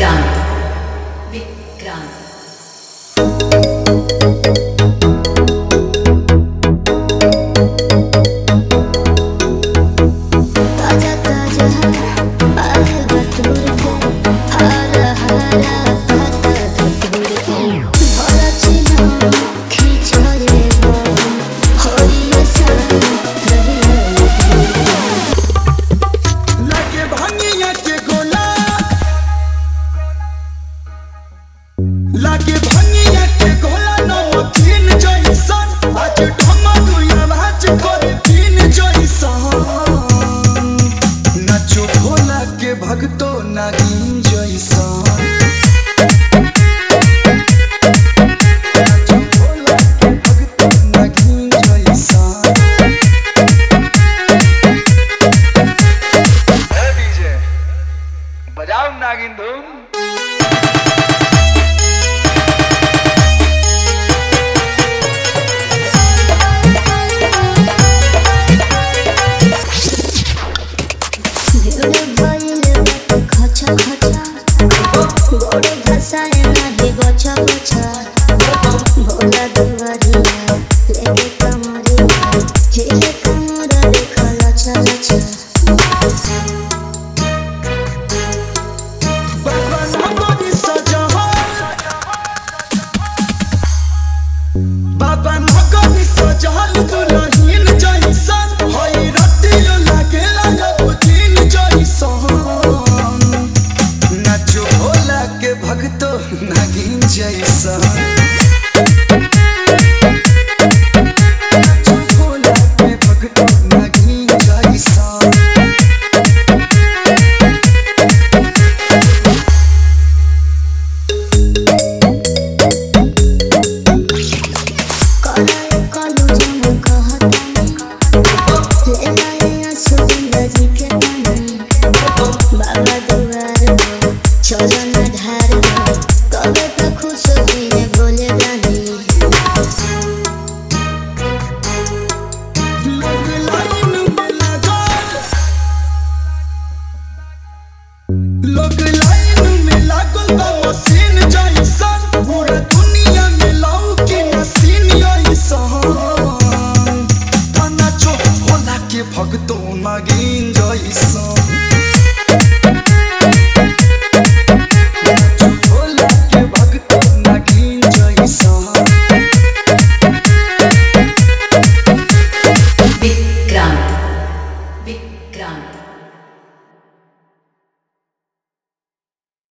Vikrant. Vikrant. लागे भंगिया के गोला नो तीन जइसन आज ढमरुया नाच करे तीन जइसन नाचो भोला के भक्तो नागिन जइसन नाचो भोला के भक्तो नागिन जइसन ए डीजे बजाओ नागिन धूम गोड़ घसाए नाही गछा गछा भोला दुआरिया लेके कमरिया हे कमर देखा लछा लछा बाबा नगरी सजल दुल्हन जइसन होई रतियो लागेला लबुतीन जइसन नाचो भोला के भक्तो नागिन जइसन